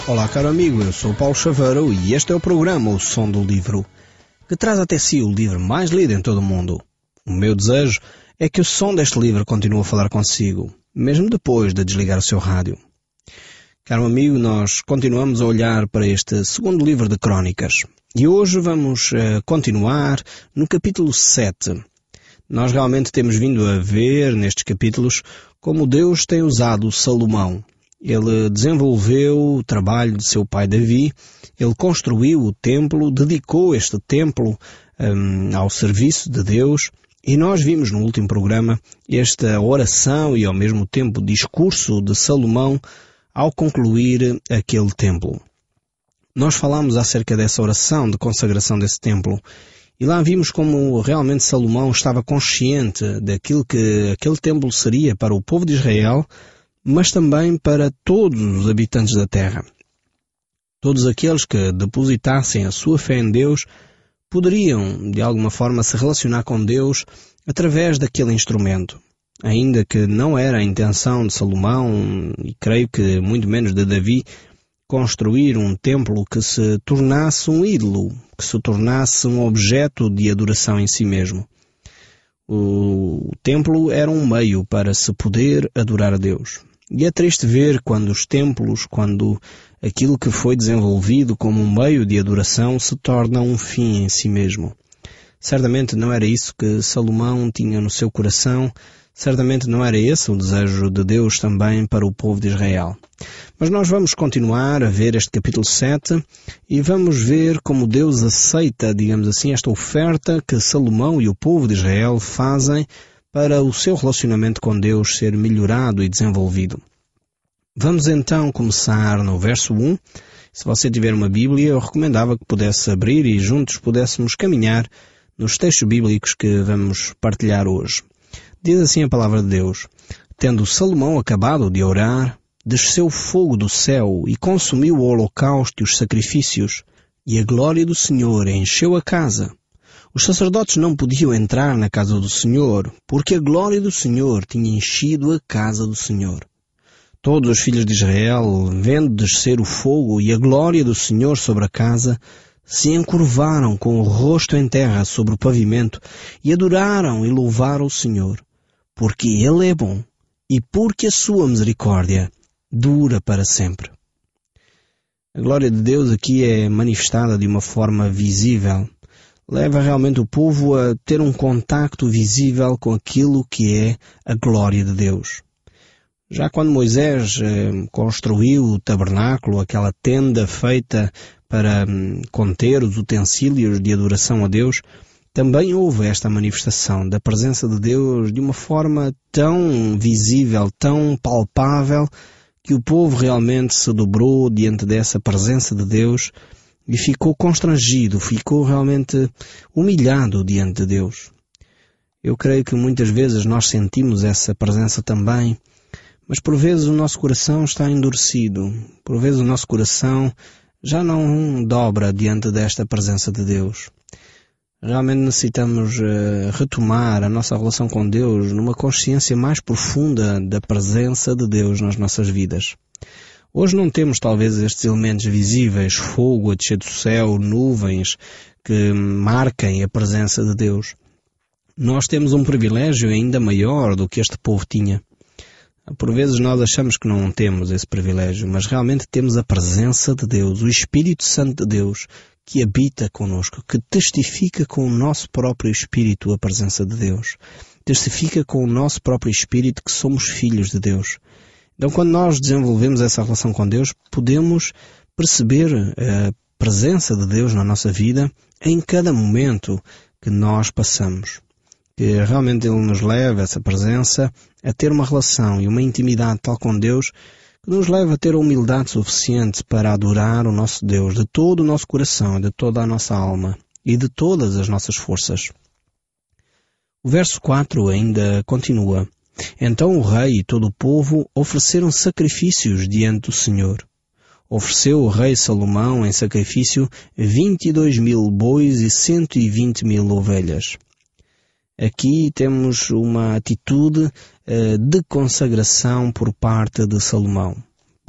Olá, caro amigo, eu sou o Paulo Chaveiro e este é o programa O Som do Livro, que traz até si o livro mais lido em todo o mundo. O meu desejo é que o som deste livro continue a falar consigo, mesmo depois de desligar o seu rádio. Caro amigo, nós continuamos a olhar para este segundo livro de Crônicas e hoje vamos continuar no capítulo 7. Nós realmente temos vindo a ver nestes capítulos como Deus tem usado Salomão. Ele desenvolveu o trabalho de seu pai Davi, ele construiu o templo, dedicou este templo ao serviço de Deus, e nós vimos no último programa esta oração e ao mesmo tempo discurso de Salomão ao concluir aquele templo. Nós falámos acerca dessa oração de consagração desse templo, e lá vimos como realmente Salomão estava consciente daquilo que aquele templo seria para o povo de Israel, mas também para todos os habitantes da terra. Todos aqueles que depositassem a sua fé em Deus poderiam, de alguma forma, se relacionar com Deus através daquele instrumento. Ainda que não era a intenção de Salomão, e creio que muito menos de Davi, construir um templo que se tornasse um ídolo, que se tornasse um objeto de adoração em si mesmo. O templo era um meio para se poder adorar a Deus. E é triste ver quando os templos, quando aquilo que foi desenvolvido como um meio de adoração se torna um fim em si mesmo. Certamente não era isso que Salomão tinha no seu coração, certamente não era esse o desejo de Deus também para o povo de Israel. Mas nós vamos continuar a ver este capítulo 7 e vamos ver como Deus aceita, digamos assim, esta oferta que Salomão e o povo de Israel fazem para o seu relacionamento com Deus ser melhorado e desenvolvido. Vamos então começar no verso 1. Se você tiver uma Bíblia, eu recomendava que pudesse abrir e juntos pudéssemos caminhar nos textos bíblicos que vamos partilhar hoje. Diz assim a palavra de Deus: Tendo Salomão acabado de orar, desceu fogo do céu e consumiu o holocausto e os sacrifícios, e a glória do Senhor encheu a casa. Os sacerdotes não podiam entrar na casa do Senhor, porque a glória do Senhor tinha enchido a casa do Senhor. Todos os filhos de Israel, vendo descer o fogo e a glória do Senhor sobre a casa, se encurvaram com o rosto em terra sobre o pavimento e adoraram e louvaram o Senhor, porque Ele é bom e porque a sua misericórdia dura para sempre. A glória de Deus aqui é manifestada de uma forma visível. Leva realmente o povo a ter um contacto visível com aquilo que é a glória de Deus. Já quando Moisés construiu o tabernáculo, aquela tenda feita para conter os utensílios de adoração a Deus, também houve esta manifestação da presença de Deus de uma forma tão visível, tão palpável, que o povo realmente se dobrou diante dessa presença de Deus e ficou constrangido, ficou realmente humilhado diante de Deus. Eu creio que muitas vezes nós sentimos essa presença também, mas por vezes o nosso coração está endurecido, por vezes o nosso coração já não dobra diante desta presença de Deus. Realmente necessitamos retomar a nossa relação com Deus numa consciência mais profunda da presença de Deus nas nossas vidas. Hoje não temos talvez estes elementos visíveis, fogo a descer do céu, nuvens que marquem a presença de Deus. Nós temos um privilégio ainda maior do que este povo tinha. Por vezes nós achamos que não temos esse privilégio, mas realmente temos a presença de Deus, o Espírito Santo de Deus, que habita connosco, que testifica com o nosso próprio Espírito a presença de Deus. Testifica com o nosso próprio Espírito que somos filhos de Deus. Então, quando nós desenvolvemos essa relação com Deus, podemos perceber a presença de Deus na nossa vida em cada momento que nós passamos. Que realmente Ele nos leva, essa presença, a ter uma relação e uma intimidade tal com Deus que nos leva a ter a humildade suficiente para adorar o nosso Deus de todo o nosso coração, de toda a nossa alma e de todas as nossas forças. O verso 4 ainda continua: Então o rei e todo o povo ofereceram sacrifícios diante do Senhor. Ofereceu o rei Salomão em sacrifício 22.000 bois e 120.000 ovelhas. Aqui temos uma atitude de consagração por parte de Salomão.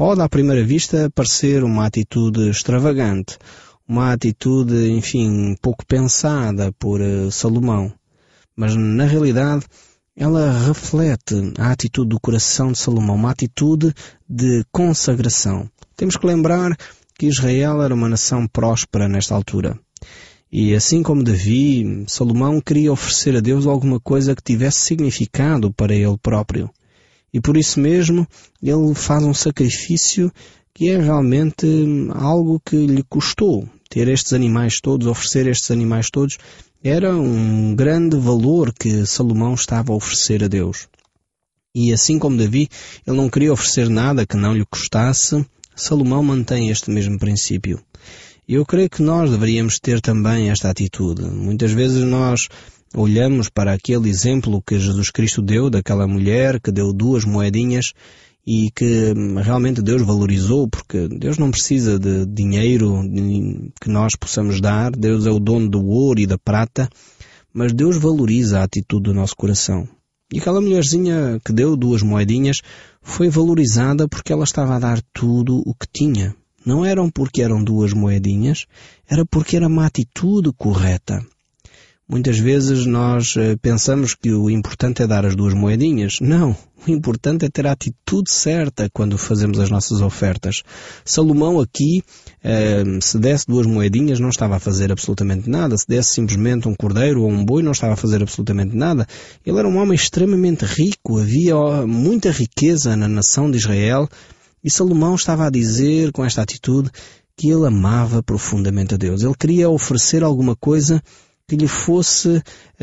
Pode, à primeira vista, parecer uma atitude extravagante, uma atitude, enfim, pouco pensada por Salomão. Mas, na realidade, ela reflete a atitude do coração de Salomão, uma atitude de consagração. Temos que lembrar que Israel era uma nação próspera nesta altura. E assim como Davi, Salomão queria oferecer a Deus alguma coisa que tivesse significado para ele próprio. E por isso mesmo, ele faz um sacrifício que é realmente algo que lhe custou. Ter estes animais todos, oferecer estes animais todos, era um grande valor que Salomão estava a oferecer a Deus. E assim como Davi, ele não queria oferecer nada que não lhe custasse, Salomão mantém este mesmo princípio. E eu creio que nós deveríamos ter também esta atitude. Muitas vezes nós olhamos para aquele exemplo que Jesus Cristo deu, daquela mulher que deu 2 moedinhas e que realmente Deus valorizou, porque Deus não precisa de dinheiro que nós possamos dar. Deus é o dono do ouro e da prata, mas Deus valoriza a atitude do nosso coração. E aquela mulherzinha que deu 2 moedinhas foi valorizada porque ela estava a dar tudo o que tinha. Não eram porque eram 2 moedinhas, era porque era uma atitude correta. Muitas vezes nós pensamos que o importante é dar as 2 moedinhas. Não, o importante é ter a atitude certa quando fazemos as nossas ofertas. Salomão aqui, se desse 2 moedinhas, não estava a fazer absolutamente nada. Se desse simplesmente um cordeiro ou um boi, não estava a fazer absolutamente nada. Ele era um homem extremamente rico, havia muita riqueza na nação de Israel. E Salomão estava a dizer com esta atitude que ele amava profundamente a Deus. Ele queria oferecer alguma coisa que lhe fosse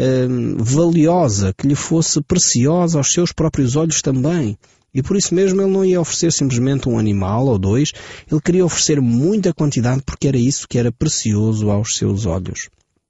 valiosa, que lhe fosse preciosa aos seus próprios olhos também. E por isso mesmo ele não ia oferecer simplesmente um animal ou 2, ele queria oferecer muita quantidade porque era isso que era precioso aos seus olhos.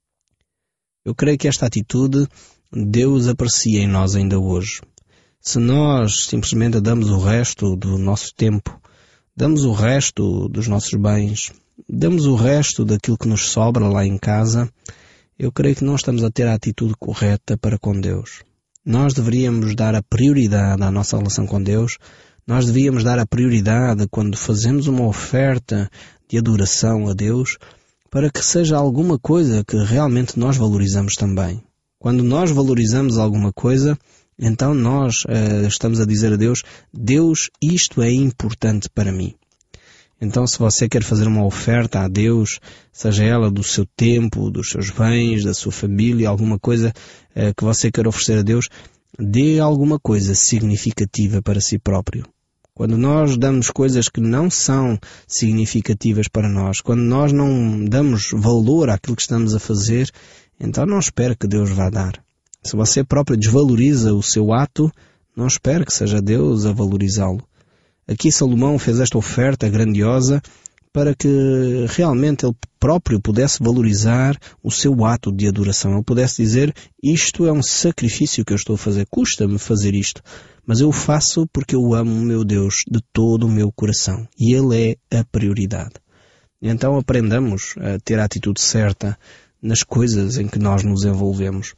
Eu creio que esta atitude Deus aprecia em nós ainda hoje. Se nós simplesmente damos o resto do nosso tempo, damos o resto dos nossos bens, damos o resto daquilo que nos sobra lá em casa, eu creio que não estamos a ter a atitude correta para com Deus. Nós deveríamos dar a prioridade à nossa relação com Deus, nós devíamos dar a prioridade quando fazemos uma oferta de adoração a Deus, para que seja alguma coisa que realmente nós valorizamos também. Quando nós valorizamos alguma coisa, então nós estamos a dizer a Deus, Deus, isto é importante para mim. Então se você quer fazer uma oferta a Deus, seja ela do seu tempo, dos seus bens, da sua família, alguma coisa que você quer oferecer a Deus, dê alguma coisa significativa para si próprio. Quando nós damos coisas que não são significativas para nós, quando nós não damos valor àquilo que estamos a fazer, então não espere que Deus vá dar. Se você próprio desvaloriza o seu ato, não espere que seja Deus a valorizá-lo. Aqui Salomão fez esta oferta grandiosa para que realmente ele próprio pudesse valorizar o seu ato de adoração. Ele pudesse dizer, isto é um sacrifício que eu estou a fazer, custa-me fazer isto, mas eu o faço porque eu amo o meu Deus de todo o meu coração. E Ele é a prioridade. Então aprendamos a ter a atitude certa nas coisas em que nós nos envolvemos.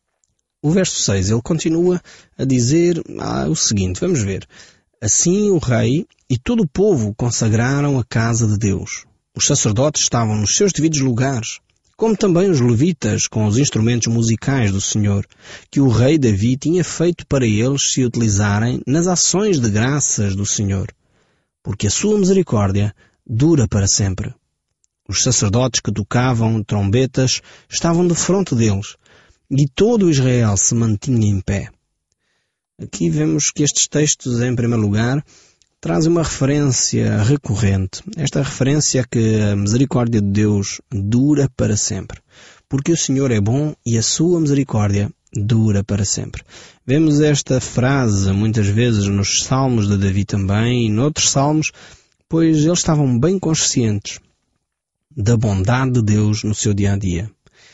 O verso 6, ele continua a dizer o seguinte, vamos ver. Assim o rei e todo o povo consagraram a casa de Deus. Os sacerdotes estavam nos seus devidos lugares, como também os levitas com os instrumentos musicais do Senhor, que o rei Davi tinha feito para eles se utilizarem nas ações de graças do Senhor, porque a sua misericórdia dura para sempre. Os sacerdotes que tocavam trombetas estavam defronte deles, e todo Israel se mantinha em pé. Aqui vemos que estes textos, em primeiro lugar, trazem uma referência recorrente. Esta referência é que a misericórdia de Deus dura para sempre. Porque o Senhor é bom e a sua misericórdia dura para sempre. Vemos esta frase muitas vezes nos salmos de Davi também e noutros salmos, pois eles estavam bem conscientes da bondade de Deus no seu dia-a-dia.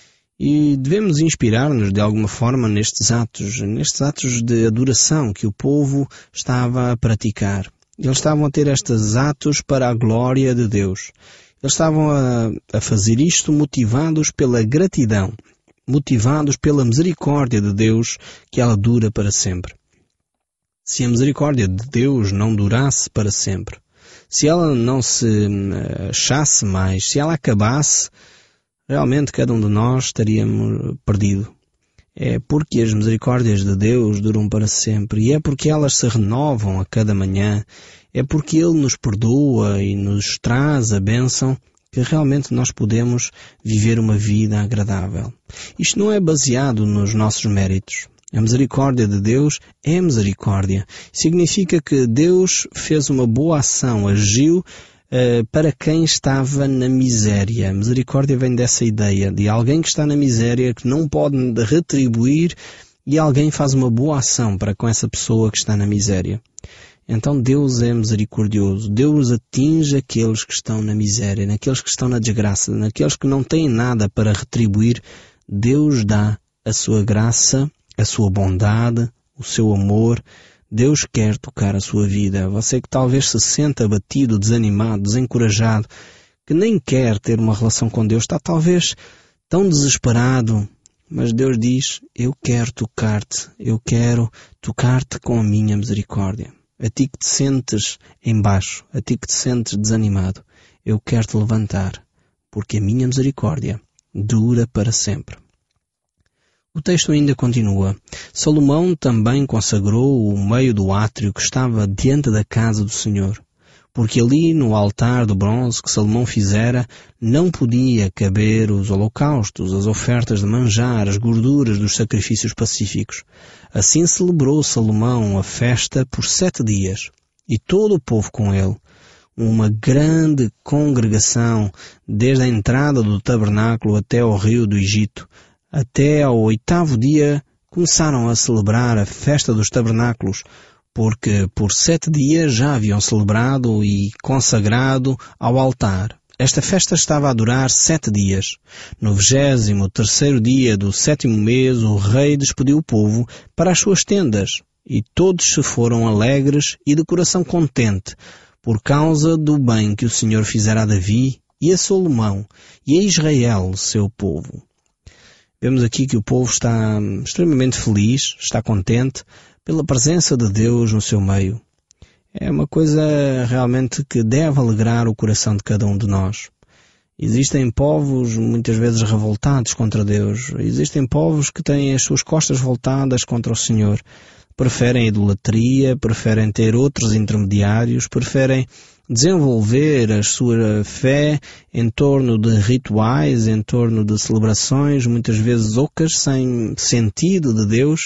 E devemos inspirar-nos de alguma forma nestes atos de adoração que o povo estava a praticar. Eles estavam a ter estes atos para a glória de Deus. Eles estavam a fazer isto motivados pela gratidão, motivados pela misericórdia de Deus, que ela dura para sempre. Se a misericórdia de Deus não durasse para sempre, se ela não se achasse mais, se ela acabasse, realmente cada um de nós estaríamos perdido. É porque as misericórdias de Deus duram para sempre, e é porque elas se renovam a cada manhã, é porque Ele nos perdoa e nos traz a bênção que realmente nós podemos viver uma vida agradável. Isto não é baseado nos nossos méritos. A misericórdia de Deus é misericórdia. Significa que Deus fez uma boa ação, agiu para quem estava na miséria. A misericórdia vem dessa ideia de alguém que está na miséria, que não pode retribuir, e alguém faz uma boa ação para com essa pessoa que está na miséria. Então Deus é misericordioso. Deus atinge aqueles que estão na miséria, naqueles que estão na desgraça, naqueles que não têm nada para retribuir. Deus dá a sua graça, a sua bondade, o seu amor. Deus quer tocar a sua vida. Você que talvez se senta abatido, desanimado, desencorajado, que nem quer ter uma relação com Deus, está talvez tão desesperado, mas Deus diz: eu quero tocar-te, eu quero tocar-te com a minha misericórdia. A ti que te sentes em baixo, a ti que te sentes desanimado, eu quero te levantar, porque a minha misericórdia dura para sempre. O texto ainda continua. Salomão também consagrou o meio do átrio que estava diante da casa do Senhor, porque ali no altar de bronze que Salomão fizera não podia caber os holocaustos, as ofertas de manjar, as gorduras dos sacrifícios pacíficos. Assim celebrou Salomão a festa por 7 dias, e todo o povo com ele, uma grande congregação, desde a entrada do tabernáculo até ao rio do Egito. Até ao 8º dia começaram a celebrar a festa dos tabernáculos, porque por 7 dias já haviam celebrado e consagrado ao altar. Esta festa estava a durar 7 dias. No 23º dia do 7º mês, o rei despediu o povo para as suas tendas, e todos se foram alegres e de coração contente, por causa do bem que o Senhor fizera a Davi e a Salomão e a Israel, seu povo. Vemos aqui que o povo está extremamente feliz, está contente pela presença de Deus no seu meio. É uma coisa realmente que deve alegrar o coração de cada um de nós. Existem povos muitas vezes revoltados contra Deus. Existem povos que têm as suas costas voltadas contra o Senhor. Preferem a idolatria, preferem ter outros intermediários, preferem desenvolver a sua fé em torno de rituais, em torno de celebrações, muitas vezes ocas, sem sentido de Deus,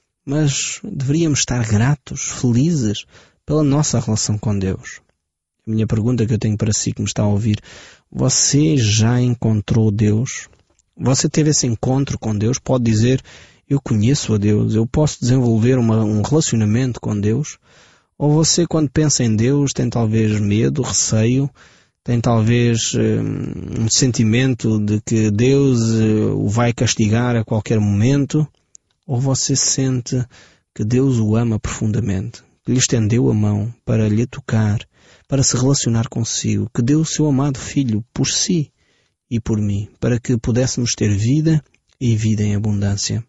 mas deveríamos estar gratos, felizes pela nossa relação com Deus. A minha pergunta que eu tenho para si que me está a ouvir: você já encontrou Deus? Você teve esse encontro com Deus? Pode dizer: eu conheço a Deus, eu posso desenvolver um relacionamento com Deus? Ou você, quando pensa em Deus, tem talvez medo, receio, tem talvez um sentimento de que Deus o vai castigar a qualquer momento? Ou você sente que Deus o ama profundamente, que lhe estendeu a mão para lhe tocar, para se relacionar consigo, que deu o seu amado Filho por si e por mim, para que pudéssemos ter vida e vida em abundância?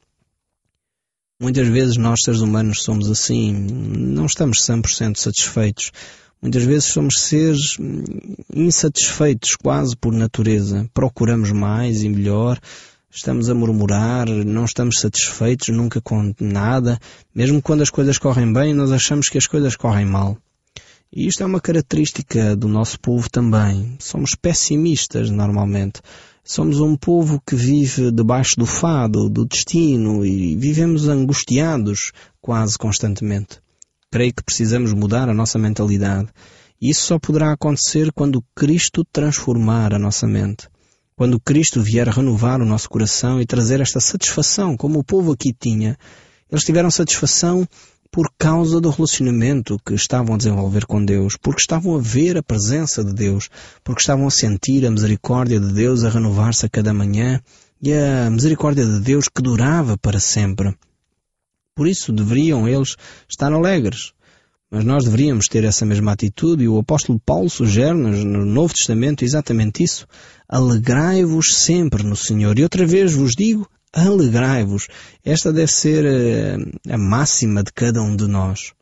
Muitas vezes nós, seres humanos, somos assim, não estamos 100% satisfeitos. Muitas vezes somos seres insatisfeitos quase por natureza. Procuramos mais e melhor, estamos a murmurar, não estamos satisfeitos nunca com nada. Mesmo quando as coisas correm bem, nós achamos que as coisas correm mal. E isto é uma característica do nosso povo também. Somos pessimistas normalmente. Somos um povo que vive debaixo do fado, do destino, e vivemos angustiados quase constantemente. Creio que precisamos mudar a nossa mentalidade. E isso só poderá acontecer quando Cristo transformar a nossa mente. Quando Cristo vier renovar o nosso coração e trazer esta satisfação, como o povo aqui tinha. Eles tiveram satisfação por causa do relacionamento que estavam a desenvolver com Deus, porque estavam a ver a presença de Deus, porque estavam a sentir a misericórdia de Deus a renovar-se a cada manhã e a misericórdia de Deus que durava para sempre. Por isso deveriam eles estar alegres. Mas nós deveríamos ter essa mesma atitude, e o apóstolo Paulo sugere-nos no Novo Testamento exatamente isso. Alegrai-vos sempre no Senhor. E outra vez vos digo, alegrai-vos. Esta deve ser a máxima de cada um de nós.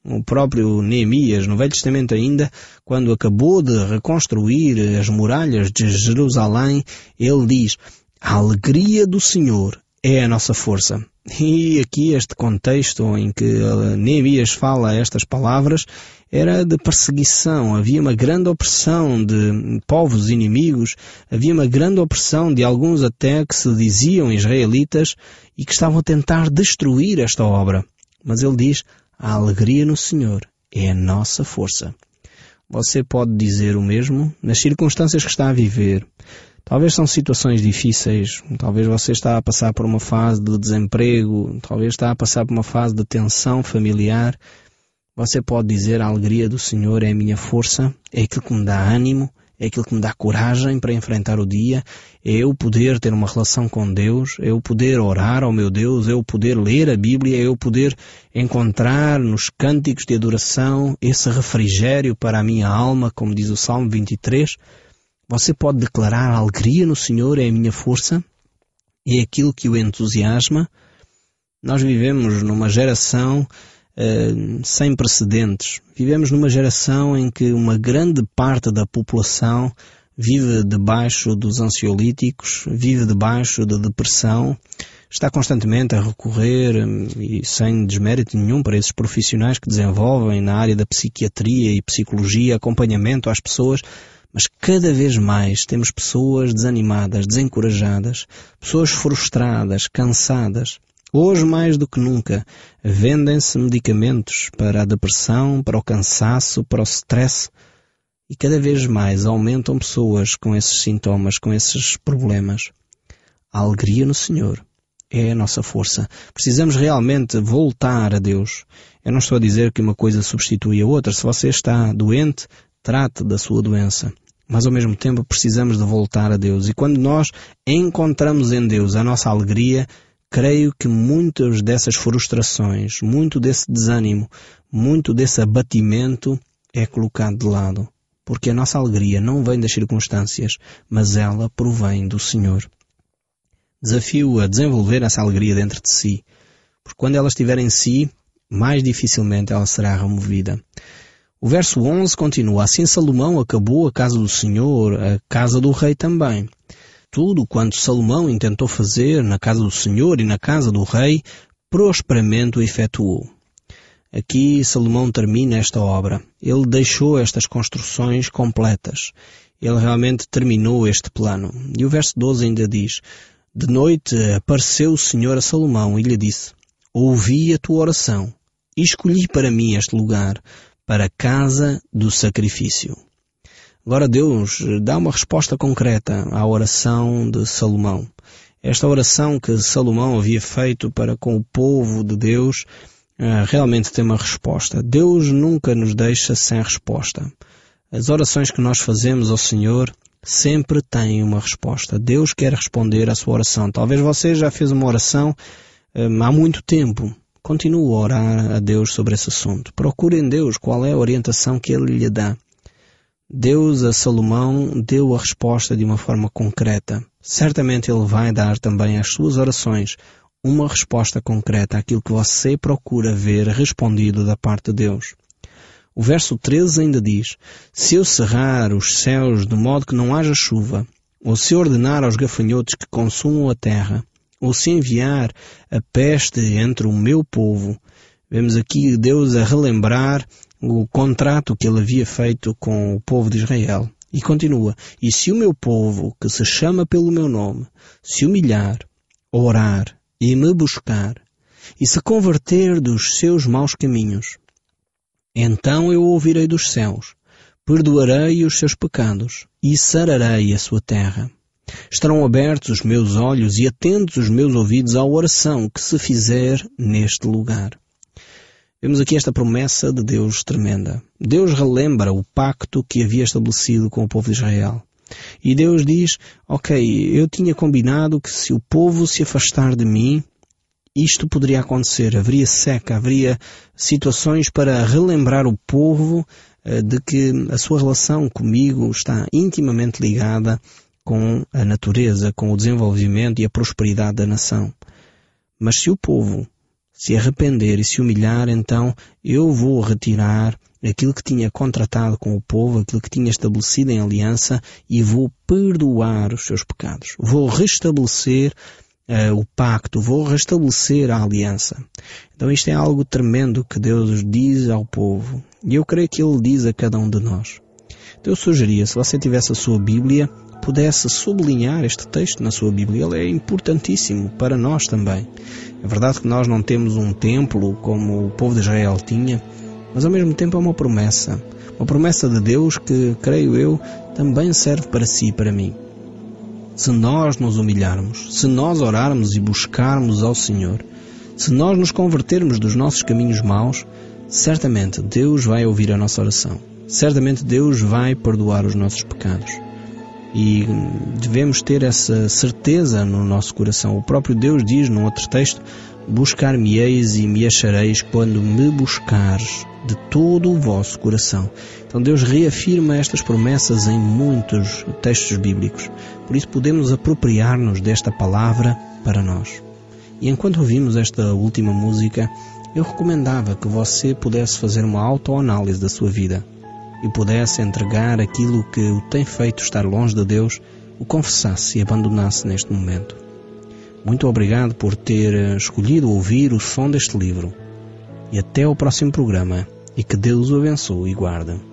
O próprio Neemias, no Velho Testamento ainda, quando acabou de reconstruir as muralhas de Jerusalém, ele diz: a alegria do Senhor é a nossa força. E aqui este contexto em que Neemias fala estas palavras era de perseguição. Havia uma grande opressão de povos inimigos, havia uma grande opressão de alguns até que se diziam israelitas e que estavam a tentar destruir esta obra. Mas ele diz: a alegria no Senhor é a nossa força. Você pode dizer o mesmo nas circunstâncias que está a viver. Talvez são situações difíceis, talvez você está a passar por uma fase de desemprego, talvez está a passar por uma fase de tensão familiar. Você pode dizer: a alegria do Senhor é a minha força, é aquilo que me dá ânimo, é aquilo que me dá coragem para enfrentar o dia, é eu poder ter uma relação com Deus, é eu poder orar ao meu Deus, é eu poder ler a Bíblia, é eu poder encontrar nos cânticos de adoração esse refrigério para a minha alma, como diz o Salmo 23. Você pode declarar: a alegria no Senhor é a minha força, é aquilo que o entusiasma. Nós vivemos numa geração sem precedentes. Vivemos numa geração em que uma grande parte da população vive debaixo dos ansiolíticos, vive debaixo da depressão, está constantemente a recorrer, e sem desmérito nenhum para esses profissionais que desenvolvem na área da psiquiatria e psicologia, acompanhamento às pessoas. Mas cada vez mais temos pessoas desanimadas, desencorajadas, pessoas frustradas, cansadas. Hoje, mais do que nunca, vendem-se medicamentos para a depressão, para o cansaço, para o stress. E cada vez mais aumentam pessoas com esses sintomas, com esses problemas. A alegria no Senhor é a nossa força. Precisamos realmente voltar a Deus. Eu não estou a dizer que uma coisa substitui a outra. Se você está doente, trate da sua doença. Mas ao mesmo tempo precisamos de voltar a Deus. E quando nós encontramos em Deus a nossa alegria, creio que muitas dessas frustrações, muito desse desânimo, muito desse abatimento é colocado de lado. Porque a nossa alegria não vem das circunstâncias, mas ela provém do Senhor. Desafio a desenvolver essa alegria dentro de si. Porque quando ela estiver em si, mais dificilmente ela será removida. O verso 11 continua: assim Salomão acabou a casa do Senhor, a casa do rei também. Tudo quanto Salomão intentou fazer na casa do Senhor e na casa do rei, prosperamente o efetuou. Aqui Salomão termina esta obra. Ele deixou estas construções completas. Ele realmente terminou este plano. E o verso 12 ainda diz: de noite apareceu o Senhor a Salomão e lhe disse: ouvi a tua oração e escolhi para mim este lugar, para a casa do sacrifício. Agora Deus dá uma resposta concreta à oração de Salomão. Esta oração que Salomão havia feito para com o povo de Deus realmente tem uma resposta. Deus nunca nos deixa sem resposta. As orações que nós fazemos ao Senhor sempre têm uma resposta. Deus quer responder à sua oração. Talvez você já fez uma oração há muito tempo. Continue a orar a Deus sobre esse assunto. Procure em Deus qual é a orientação que Ele lhe dá. Deus a Salomão deu a resposta de uma forma concreta. Certamente Ele vai dar também às suas orações uma resposta concreta àquilo que você procura ver respondido da parte de Deus. O verso 13 ainda diz: se eu cerrar os céus de modo que não haja chuva, ou se ordenar aos gafanhotos que consumam a terra, ou se enviar a peste entre o meu povo. Vemos aqui Deus a relembrar o contrato que ele havia feito com o povo de Israel. E continua: e se o meu povo, que se chama pelo meu nome, se humilhar, orar e me buscar, e se converter dos seus maus caminhos, então eu ouvirei dos céus, perdoarei os seus pecados e sararei a sua terra. Estarão abertos os meus olhos e atentos os meus ouvidos à oração que se fizer neste lugar. Vemos aqui esta promessa de Deus tremenda. Deus relembra o pacto que havia estabelecido com o povo de Israel. E Deus diz: ok, eu tinha combinado que se o povo se afastar de mim, isto poderia acontecer. Haveria seca, haveria situações para relembrar o povo de que a sua relação comigo está intimamente ligada com a natureza, com o desenvolvimento e a prosperidade da nação. Mas se o povo se arrepender e se humilhar, então eu vou retirar aquilo que tinha contratado com o povo, aquilo que tinha estabelecido em aliança, e vou perdoar os seus pecados. Vou restabelecer o pacto, vou restabelecer a aliança. Então isto é algo tremendo que Deus diz ao povo. E eu creio que Ele diz a cada um de nós. Então eu sugeria, se você tivesse a sua Bíblia, pudesse sublinhar este texto na sua Bíblia. Ele é importantíssimo para nós também. É verdade que nós não temos um templo como o povo de Israel tinha, mas ao mesmo tempo é uma promessa de Deus que, creio eu, também serve para si e para mim. Se nós nos humilharmos, se nós orarmos e buscarmos ao Senhor, se nós nos convertermos dos nossos caminhos maus, certamente Deus vai ouvir a nossa oração. Certamente Deus vai perdoar os nossos pecados. E devemos ter essa certeza no nosso coração. O próprio Deus diz num outro texto: buscar-me-eis e me achareis quando me buscares de todo o vosso coração. Então Deus reafirma estas promessas em muitos textos bíblicos. Por isso podemos apropriar-nos desta palavra para nós. E enquanto ouvimos esta última música, eu recomendava que você pudesse fazer uma autoanálise da sua vida e pudesse entregar aquilo que o tem feito estar longe de Deus, o confessasse e abandonasse neste momento. Muito obrigado por ter escolhido ouvir o som deste livro. E até ao próximo programa. E que Deus o abençoe e guarde.